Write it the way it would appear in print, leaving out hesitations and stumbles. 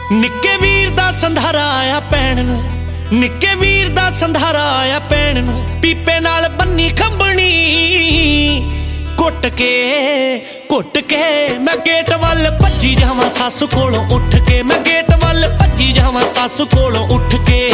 ਨਿੱਕੇ ਵੀਰ ਦਾ ਸੰਧਾਰਾ ਆਇਆ ਪੈਣ ਨੂੰ, ਨਿੱਕੇ ਵੀਰ ਦਾ ਸੰਧਾਰਾ ਆਇਆ ਪੈਣ ਨੂੰ। ਪੀਪੇ ਨਾਲ ਬੰਨੀ ਖੰਬਣੀ ਘੁੱਟ ਕੇ ਮੈਂ ਗੇਟ ਵੱਲ ਭੱਜੀ ਜਾਵਾਂ ਸੱਸ ਕੋਲੋਂ ਉੱਠ ਕੇ, ਮੈਂ ਗੇਟ ਵੱਲ ਭੱਜੀ ਜਾਵਾਂ ਸੱਸ ਕੋਲੋਂ ਉੱਠ ਕੇ।